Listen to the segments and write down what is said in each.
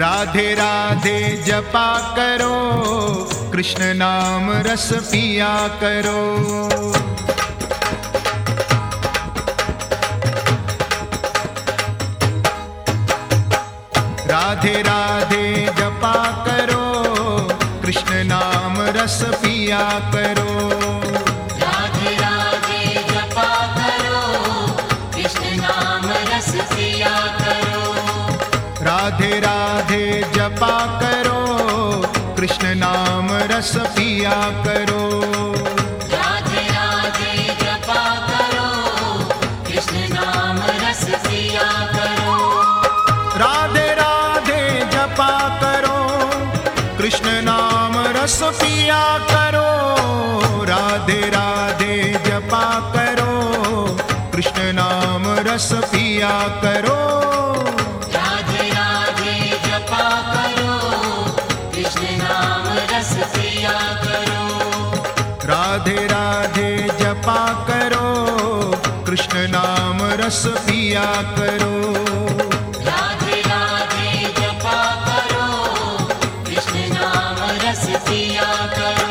राधे राधे जपा करो, कृष्ण नाम रस पिया करो। राधे राधे जपा करो, कृष्ण नाम रस पिया करो। राधे राधे जपा करो, कृष्ण नाम रस पिया करो। राधे राधे जपा करो, कृष्ण नाम रस पिया करो। राधे राधे जपा करो, कृष्ण नाम रस पिया करो। राधे राधे जपा करो, कृष्ण नाम रस पिया करो। राधे राधे जपा करो, कृष्ण नाम रस पिया करो। राधे राधे जपा करो, कृष्ण नाम रस पिया करो। राधे राधे जपा करो, कृष्ण नाम रस पिया करो। राधे राधे जपा करो, कृष्ण नाम रस पिया करो।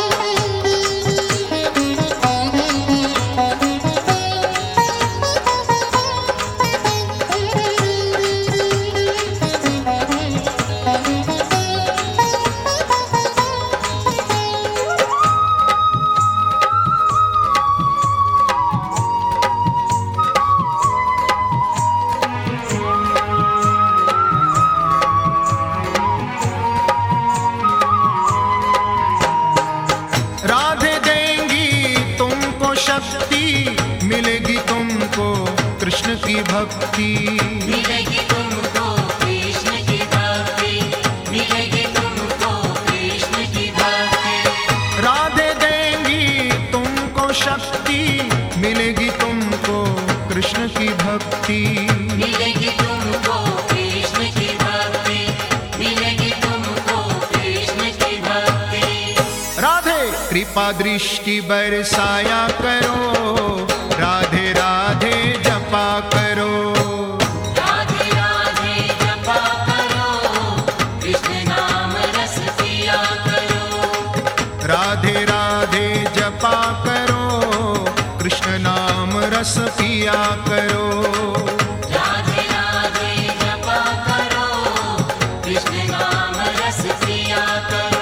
राधे देंगी तुमको शक्ति, मिलेगी तुमको कृष्ण की भक्ति। मिलेगी तुमको कृष्ण की भक्ति, मिलेगी तुमको कृष्ण की भक्ति। राधे देंगी तुमको शक्ति, मिलेगी तुमको कृष्ण की भक्ति। मिलेगी तुमको कृष्ण की भक्ति, मिलेगी तुमको कृष्ण की भक्ति। राधे कृपा दृष्टि बरसाया करो, राधे राधे जपा करो। राधे राधे जपा करो, कृष्ण नाम रस पिया करो। राधे राधे जपा करो, कृष्ण नाम रस पिया करो। राधे राधे जपा करो, कृष्ण नाम रस पिया करो।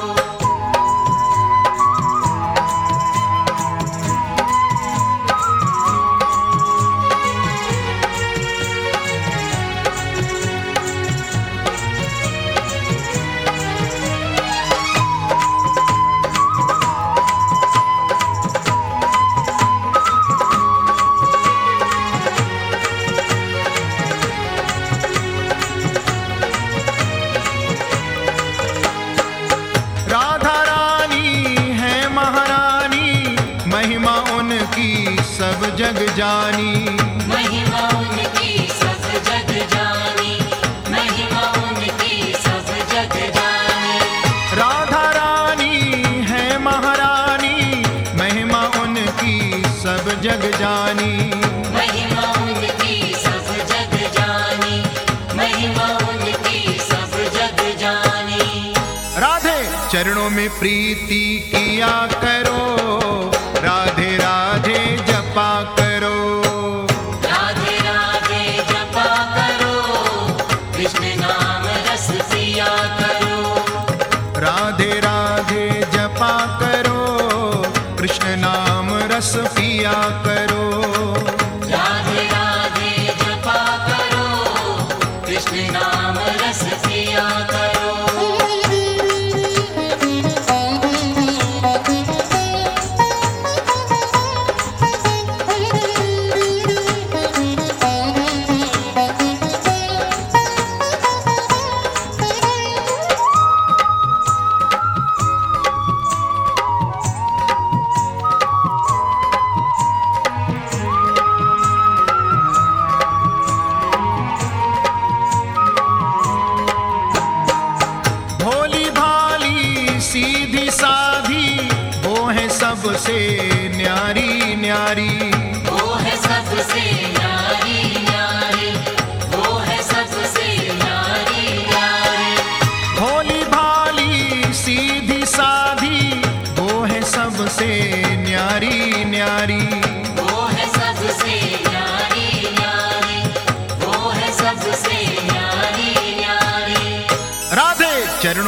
राधा रानी है महारानी, महिमा उनकी सब जग जानी। महिमा उनकी सब जग जानी, महिमा उनकी सब जग जानी। राधा रानी है महारानी, महिमा उनकी सब जग जानी। महिमा उनकी सब जग जानी, महिमा उनकी सब जग जानी। राधे चरणों में प्रीति किया करो, राधे राधे जपा करो। राधे राधे जपा करो, कृष्ण नाम रस पिया करो। राधे राधे जपा करो, कृष्ण नाम रस पिया करो। राधे राधे जपा करो, कृष्ण नाम रस पिया करो।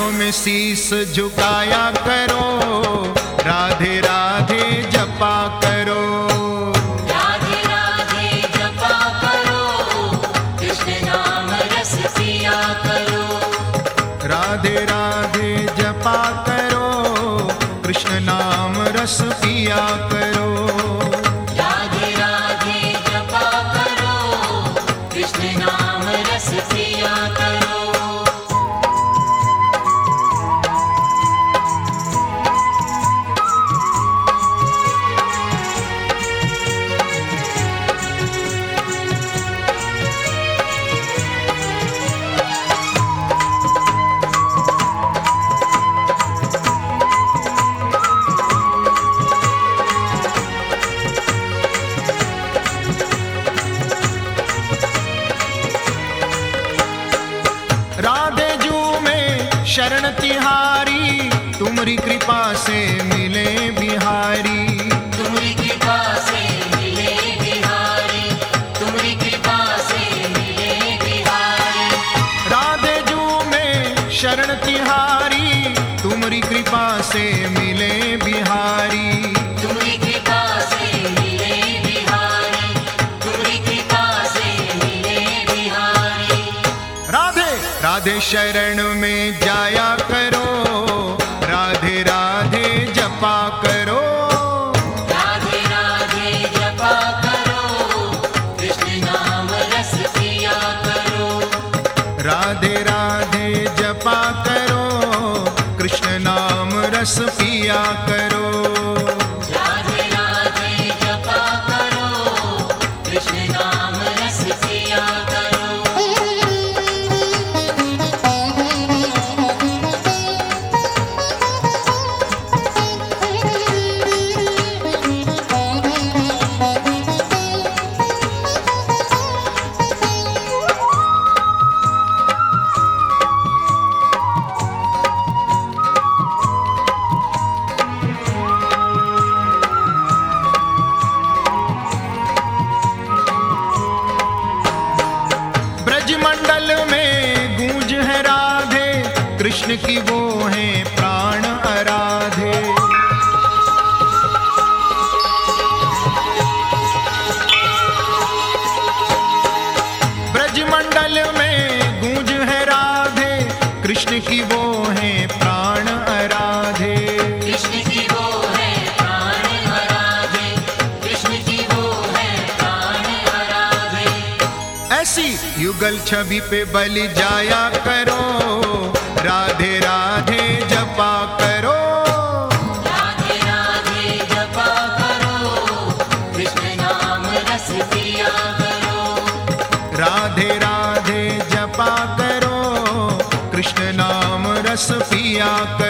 चरणों में शीस झुकाया करो, राधे राधे जपा करो। राधे राधे जपा करो, कृष्ण नाम रस पिया करो। राधे राधे जपा करो, कृष्ण नाम रस पिया करो। राधे राधे जपा करो, कृष्ण नाम रस पिया करो। राधे जू में शरण तिहारी, तुम्हारी कृपा से मिले बिहारी। तुम्हारी कृपा से मिले बिहारी, तुम्हारी कृपा से मिले बिहारी। राधे जू में शरण तिहारी, तुम्हारी कृपा से मिले बिहारी। तुम्हारी कृपा से मिले बिहारी, तुम्हारी कृपा से मिले बिहारी। राधे राधे शरण में जाया करो, राधे राधे जपा करो। राधे राधे जपा करो, कृष्ण नाम रस पिया करो। राधे राधे जपा करो, कृष्ण नाम रस पिया करो। राधे राधे जपा करो, कृष्ण नाम रस पिया करो। ब्रजमंडल में गूंज है राधे, कृष्ण की वो है प्राण आराधे। ब्रजमंडल में गूंज है राधे, कृष्ण की वो है प्राण आराधे। कृष्ण की वो है प्राण आराधे, कृष्ण की वो है प्राण आराधे। ऐसी युगल छवि पे बलि जाया करो, राधे राधे जपा करो। राधे राधे जपा करो, कृष्ण नाम रस पिया करो। राधे राधे जपा करो, कृष्ण नाम रस पिया करो।